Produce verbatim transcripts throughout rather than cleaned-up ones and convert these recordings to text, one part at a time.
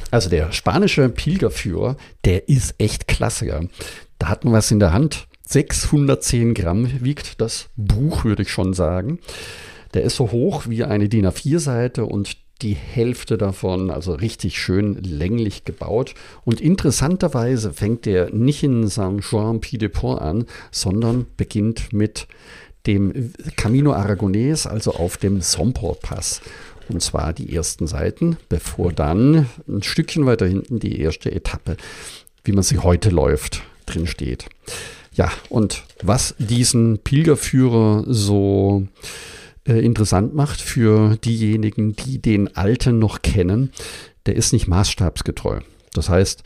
Also der spanische Pilgerführer, der ist echt klasse. Ja. Da hat man was in der Hand. sechshundertzehn Gramm wiegt das Buch, würde ich schon sagen. Der ist so hoch wie eine D I N A vier Seite und die Hälfte davon, also richtig schön länglich gebaut. Und interessanterweise fängt der nicht in Saint-Jean-Pied-de-Port an, sondern beginnt mit dem Camino Aragonés, also auf dem Somport-Pass. Und zwar die ersten Seiten, bevor dann ein Stückchen weiter hinten die erste Etappe, wie man sie heute läuft, drin steht. Ja, und was diesen Pilgerführer so äh, interessant macht für diejenigen, die den alten noch kennen, der ist nicht maßstabsgetreu. Das heißt,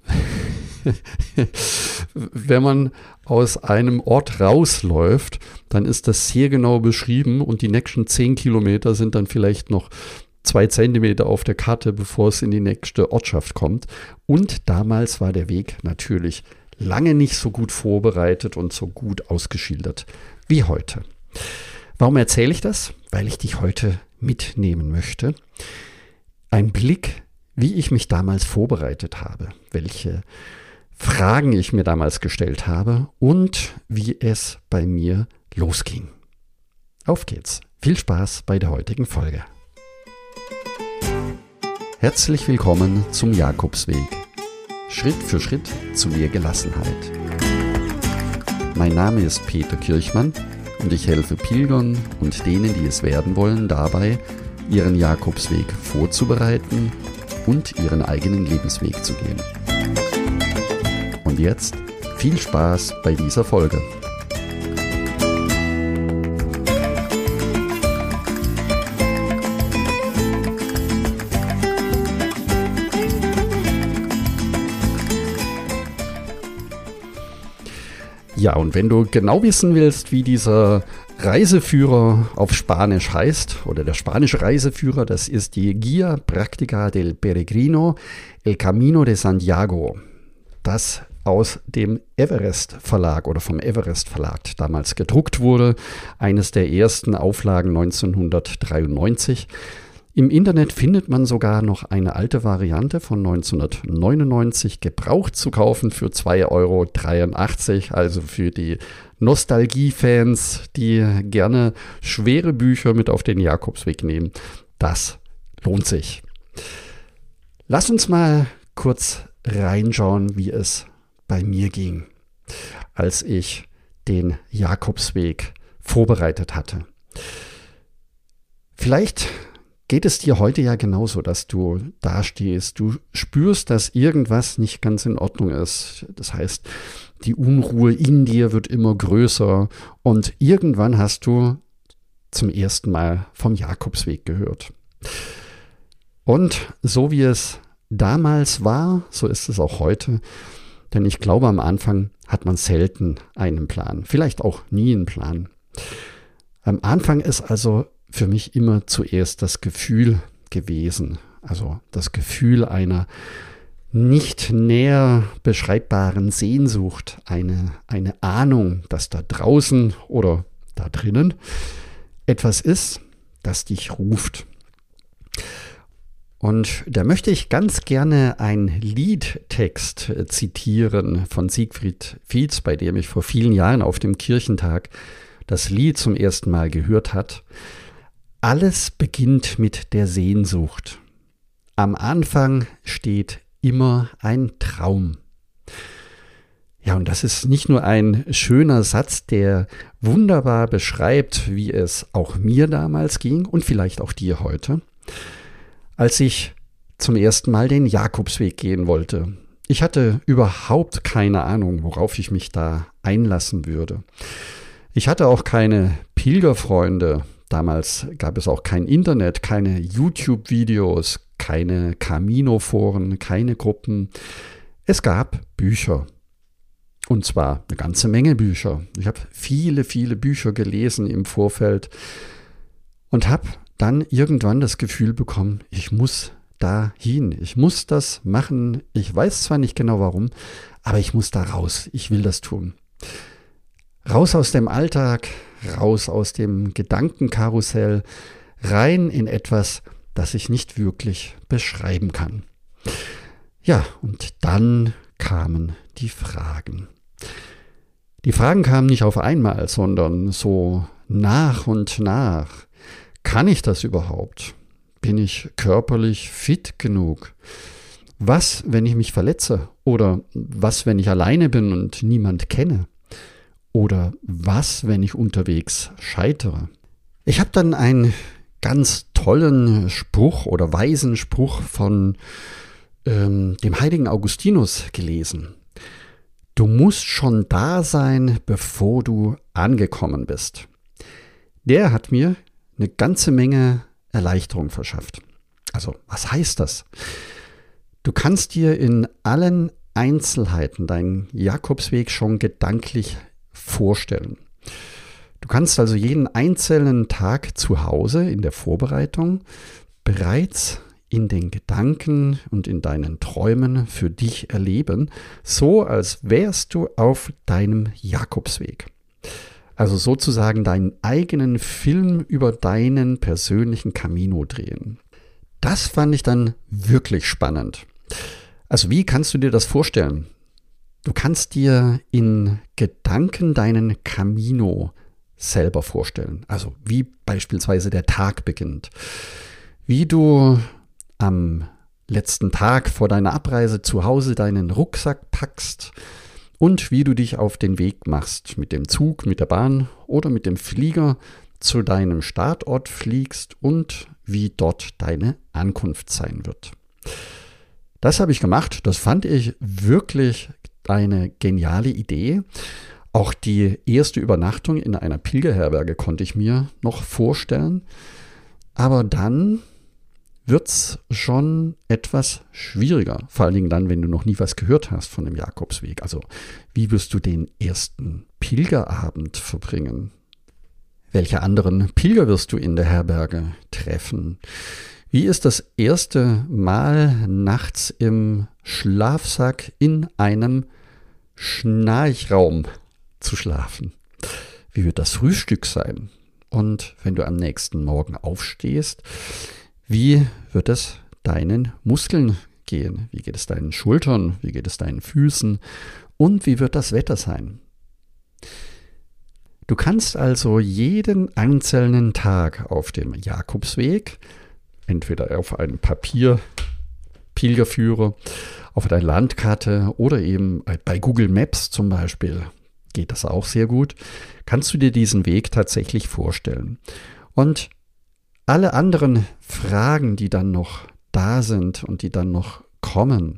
wenn man aus einem Ort rausläuft, dann ist das sehr genau beschrieben und die nächsten zehn Kilometer sind dann vielleicht noch zwei Zentimeter auf der Karte, bevor es in die nächste Ortschaft kommt. Und damals war der Weg natürlich lange nicht so gut vorbereitet und so gut ausgeschildert wie heute. Warum erzähle ich das? Weil ich dich heute mitnehmen möchte. Ein Blick, wie ich mich damals vorbereitet habe, welche Fragen ich mir damals gestellt habe und wie es bei mir losging. Auf geht's. Viel Spaß bei der heutigen Folge. Herzlich willkommen zum Jakobsweg. Schritt für Schritt zu mehr Gelassenheit. Mein Name ist Peter Kirchmann und ich helfe Pilgern und denen, die es werden wollen, dabei, ihren Jakobsweg vorzubereiten und ihren eigenen Lebensweg zu gehen. Und jetzt viel Spaß bei dieser Folge. Ja, und wenn du genau wissen willst, wie dieser Reiseführer auf Spanisch heißt, oder der spanische Reiseführer, das ist die Guía Práctica del Peregrino, El Camino de Santiago, das aus dem Everest Verlag oder vom Everest Verlag damals gedruckt wurde, eines der ersten Auflagen neunzehnhundertdreiundneunzig. Im Internet findet man sogar noch eine alte Variante von neunzehnhundertneunundneunzig gebraucht zu kaufen für zwei Euro dreiundachtzig, also für die Nostalgie-Fans, die gerne schwere Bücher mit auf den Jakobsweg nehmen. Das lohnt sich. Lass uns mal kurz reinschauen, wie es bei mir ging, als ich den Jakobsweg vorbereitet hatte. Vielleicht geht es dir heute ja genauso, dass du dastehst, du spürst, dass irgendwas nicht ganz in Ordnung ist. Das heißt, die Unruhe in dir wird immer größer und irgendwann hast du zum ersten Mal vom Jakobsweg gehört. Und so wie es damals war, so ist es auch heute, denn ich glaube, am Anfang hat man selten einen Plan, vielleicht auch nie einen Plan. Am Anfang ist also für mich immer zuerst das Gefühl gewesen, also das Gefühl einer nicht näher beschreibbaren Sehnsucht, eine, eine Ahnung, dass da draußen oder da drinnen etwas ist, das dich ruft. Und da möchte ich ganz gerne einen Liedtext zitieren von Siegfried Fietz, bei dem ich vor vielen Jahren auf dem Kirchentag das Lied zum ersten Mal gehört hat. Alles beginnt mit der Sehnsucht. Am Anfang steht immer ein Traum. Ja, und das ist nicht nur ein schöner Satz, der wunderbar beschreibt, wie es auch mir damals ging und vielleicht auch dir heute, als ich zum ersten Mal den Jakobsweg gehen wollte. Ich hatte überhaupt keine Ahnung, worauf ich mich da einlassen würde. Ich hatte auch keine Pilgerfreunde. Damals gab es auch kein Internet, keine YouTube-Videos, keine Camino-Foren, keine Gruppen. Es gab Bücher. Und zwar eine ganze Menge Bücher. Ich habe viele, viele Bücher gelesen im Vorfeld und habe dann irgendwann das Gefühl bekommen, ich muss da hin, ich muss das machen. Ich weiß zwar nicht genau warum, aber ich muss da raus. Ich will das tun. Raus aus dem Alltag, raus aus dem Gedankenkarussell, rein in etwas, das ich nicht wirklich beschreiben kann. Ja, und dann kamen die Fragen. Die Fragen kamen nicht auf einmal, sondern so nach und nach. Kann ich das überhaupt? Bin ich körperlich fit genug? Was, wenn ich mich verletze? Oder was, wenn ich alleine bin und niemand kenne? Oder was, wenn ich unterwegs scheitere? Ich habe dann einen ganz tollen Spruch oder weisen Spruch von ähm, dem heiligen Augustinus gelesen. Du musst schon da sein, bevor du angekommen bist. Der hat mir eine ganze Menge Erleichterung verschafft. Also, was heißt das? Du kannst dir in allen Einzelheiten deinen Jakobsweg schon gedanklich vorstellen. Du kannst also jeden einzelnen Tag zu Hause in der Vorbereitung bereits in den Gedanken und in deinen Träumen für dich erleben, so als wärst du auf deinem Jakobsweg. Also sozusagen deinen eigenen Film über deinen persönlichen Camino drehen. Das fand ich dann wirklich spannend. Also wie kannst du dir das vorstellen? Du kannst dir in Gedanken deinen Camino selber vorstellen. Also wie beispielsweise der Tag beginnt. Wie du am letzten Tag vor deiner Abreise zu Hause deinen Rucksack packst und wie du dich auf den Weg machst, mit dem Zug, mit der Bahn oder mit dem Flieger zu deinem Startort fliegst und wie dort deine Ankunft sein wird. Das habe ich gemacht, das fand ich wirklich eine geniale Idee. Auch die erste Übernachtung in einer Pilgerherberge konnte ich mir noch vorstellen, aber dann wird es schon etwas schwieriger, vor allen Dingen dann, wenn du noch nie was gehört hast von dem Jakobsweg. Also wie wirst du den ersten Pilgerabend verbringen? Welche anderen Pilger wirst du in der Herberge treffen? Wie ist das erste Mal nachts im Schlafsack in einem Schnarchraum zu schlafen? Wie wird das Frühstück sein? Und wenn du am nächsten Morgen aufstehst, wie wird es deinen Muskeln gehen? Wie geht es deinen Schultern? Wie geht es deinen Füßen? Und wie wird das Wetter sein? Du kannst also jeden einzelnen Tag auf dem Jakobsweg, entweder auf einem Papier, Pilgerführer, auf einer Landkarte oder eben bei Google Maps zum Beispiel, geht das auch sehr gut, kannst du dir diesen Weg tatsächlich vorstellen. Und alle anderen Fragen, die dann noch da sind und die dann noch kommen,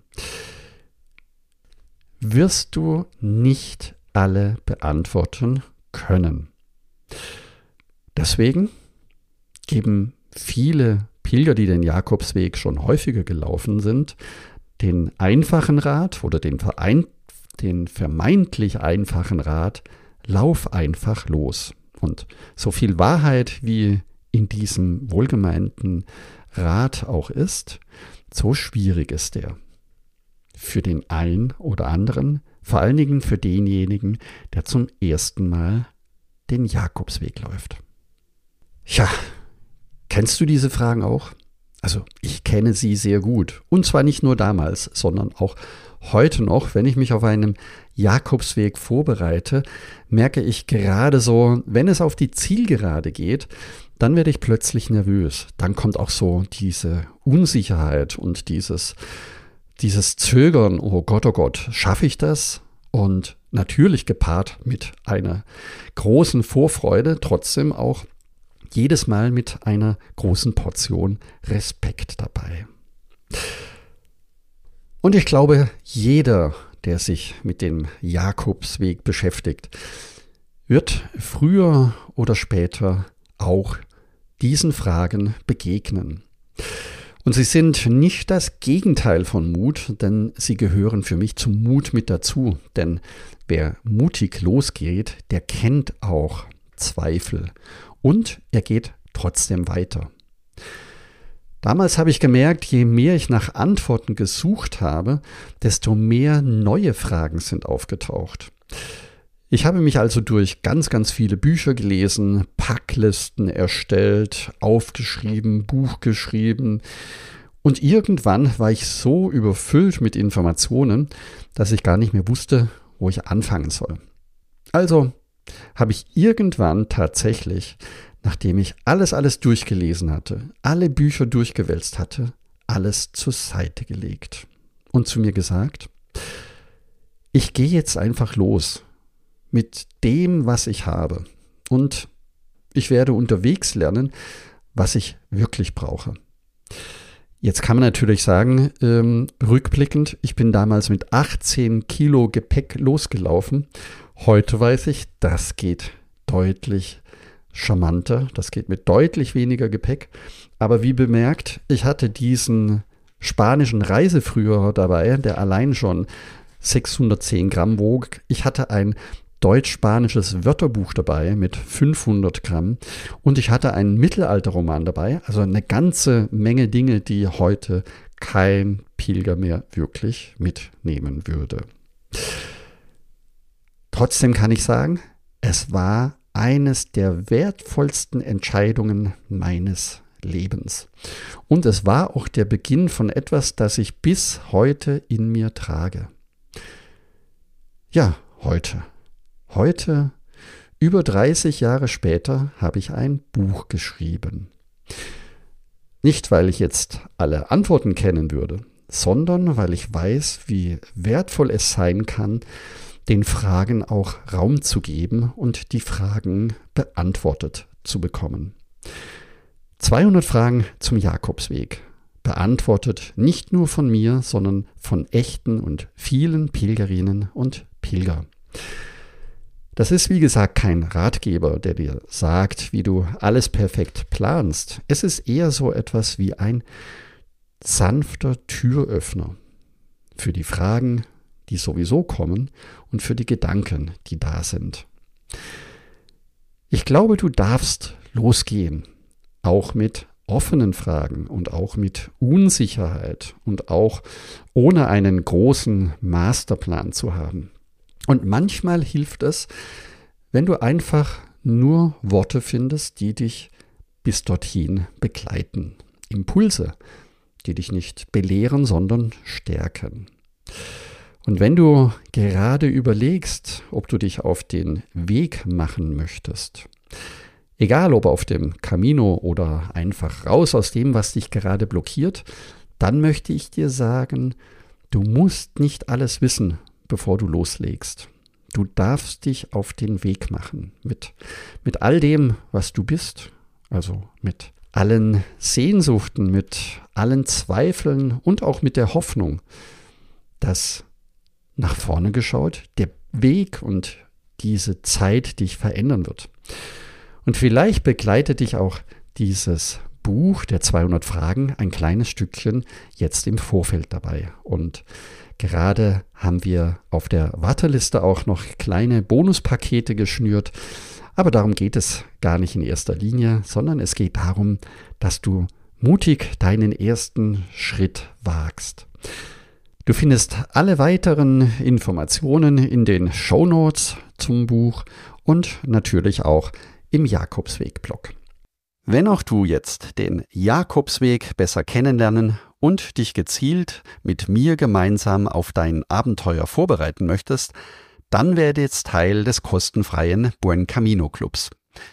wirst du nicht alle beantworten können. Deswegen geben viele Pilger, die den Jakobsweg schon häufiger gelaufen sind, den einfachen Rat oder den, verein, den vermeintlich einfachen Rat, lauf einfach los. Und so viel Wahrheit wie in diesem wohlgemeinten Rat auch ist, so schwierig ist er. Für den einen oder anderen, vor allen Dingen für denjenigen, der zum ersten Mal den Jakobsweg läuft. Ja, kennst du diese Fragen auch? Also ich kenne sie sehr gut. Und zwar nicht nur damals, sondern auch heute noch, wenn ich mich auf einem Jakobsweg vorbereite, merke ich gerade so, wenn es auf die Zielgerade geht, dann werde ich plötzlich nervös. Dann kommt auch so diese Unsicherheit und dieses, dieses Zögern, oh Gott, oh Gott, schaffe ich das? Und natürlich gepaart mit einer großen Vorfreude, trotzdem auch jedes Mal mit einer großen Portion Respekt dabei. Und ich glaube, jeder, der sich mit dem Jakobsweg beschäftigt, wird früher oder später auch diesen Fragen begegnen. Und sie sind nicht das Gegenteil von Mut, denn sie gehören für mich zum Mut mit dazu. Denn wer mutig losgeht, der kennt auch Zweifel und er geht trotzdem weiter. Damals habe ich gemerkt, je mehr ich nach Antworten gesucht habe, desto mehr neue Fragen sind aufgetaucht. Ich habe mich also durch ganz, ganz viele Bücher gelesen, Packlisten erstellt, aufgeschrieben, Buch geschrieben Und irgendwann war ich so überfüllt mit Informationen, dass ich gar nicht mehr wusste, wo ich anfangen soll. Also habe ich irgendwann tatsächlich, nachdem ich alles, alles durchgelesen hatte, alle Bücher durchgewälzt hatte, alles zur Seite gelegt und zu mir gesagt, ich gehe jetzt einfach los mit dem, was ich habe, und ich werde unterwegs lernen, was ich wirklich brauche. Jetzt kann man natürlich sagen, ähm, rückblickend, ich bin damals mit achtzehn Kilo Gepäck losgelaufen. Heute weiß ich, das geht deutlich charmanter, das geht mit deutlich weniger Gepäck. Aber wie bemerkt, ich hatte diesen spanischen Reiseführer dabei, der allein schon sechshundertzehn Gramm wog. Ich hatte ein deutsch-spanisches Wörterbuch dabei mit fünfhundert Gramm und ich hatte einen Mittelalterroman dabei, also eine ganze Menge Dinge, die heute kein Pilger mehr wirklich mitnehmen würde. Trotzdem kann ich sagen, es war eines der wertvollsten Entscheidungen meines Lebens. Und es war auch der Beginn von etwas, das ich bis heute in mir trage. Ja, heute. Heute, über dreißig Jahre später, habe ich ein Buch geschrieben. Nicht, weil ich jetzt alle Antworten kennen würde, sondern weil ich weiß, wie wertvoll es sein kann, den Fragen auch Raum zu geben und die Fragen beantwortet zu bekommen. zweihundert Fragen zum Jakobsweg, beantwortet nicht nur von mir, sondern von echten und vielen Pilgerinnen und Pilgern. Das ist, wie gesagt, kein Ratgeber, der dir sagt, wie du alles perfekt planst. Es ist eher so etwas wie ein sanfter Türöffner für die Fragen, die sowieso kommen, und für die Gedanken, die da sind. Ich glaube, du darfst losgehen, auch mit offenen Fragen und auch mit Unsicherheit und auch ohne einen großen Masterplan zu haben. Und manchmal hilft es, wenn du einfach nur Worte findest, die dich bis dorthin begleiten. Impulse, die dich nicht belehren, sondern stärken. Und wenn du gerade überlegst, ob du dich auf den Weg machen möchtest, egal ob auf dem Camino oder einfach raus aus dem, was dich gerade blockiert, dann möchte ich dir sagen, du musst nicht alles wissen, bevor du loslegst. Du darfst dich auf den Weg machen mit, mit all dem, was du bist, also mit allen Sehnsuchten, mit allen Zweifeln und auch mit der Hoffnung, dass nach vorne geschaut der Weg und diese Zeit dich verändern wird. Und vielleicht begleitet dich auch dieses Buch der zweihundert Fragen ein kleines Stückchen jetzt im Vorfeld dabei. Und gerade haben wir auf der Warteliste auch noch kleine Bonuspakete geschnürt. Aber darum geht es gar nicht in erster Linie, sondern es geht darum, dass du mutig deinen ersten Schritt wagst. Du findest alle weiteren Informationen in den Shownotes zum Buch und natürlich auch im Jakobsweg-Blog. Wenn auch du jetzt den Jakobsweg besser kennenlernen und dich gezielt mit mir gemeinsam auf dein Abenteuer vorbereiten möchtest, dann werde jetzt Teil des kostenfreien Buen Camino Clubs.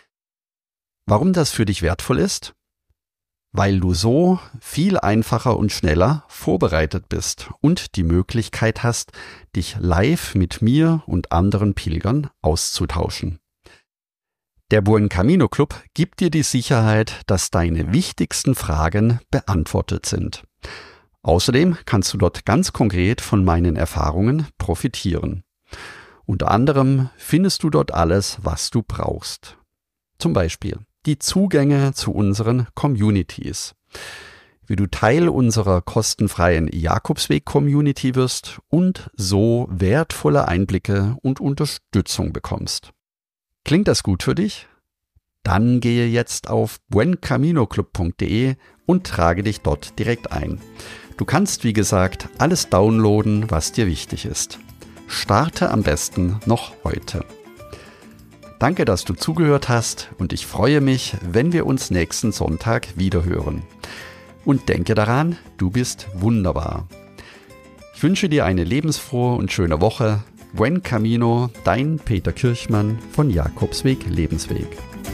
Warum das für dich wertvoll ist? Weil du so viel einfacher und schneller vorbereitet bist und die Möglichkeit hast, dich live mit mir und anderen Pilgern auszutauschen. Der Buen Camino Club gibt dir die Sicherheit, dass deine wichtigsten Fragen beantwortet sind. Außerdem kannst du dort ganz konkret von meinen Erfahrungen profitieren. Unter anderem findest du dort alles, was du brauchst. Zum Beispiel die Zugänge zu unseren Communities, wie du Teil unserer kostenfreien Jakobsweg-Community wirst und so wertvolle Einblicke und Unterstützung bekommst. Klingt das gut für dich? Dann gehe jetzt auf buen camino club punkt de und trage dich dort direkt ein. Du kannst, wie gesagt, alles downloaden, was dir wichtig ist. Starte am besten noch heute. Danke, dass du zugehört hast und ich freue mich, wenn wir uns nächsten Sonntag wiederhören. Und denke daran, du bist wunderbar. Ich wünsche dir eine lebensfrohe und schöne Woche. Buen Camino, dein Peter Kirchmann von Jakobsweg Lebensweg.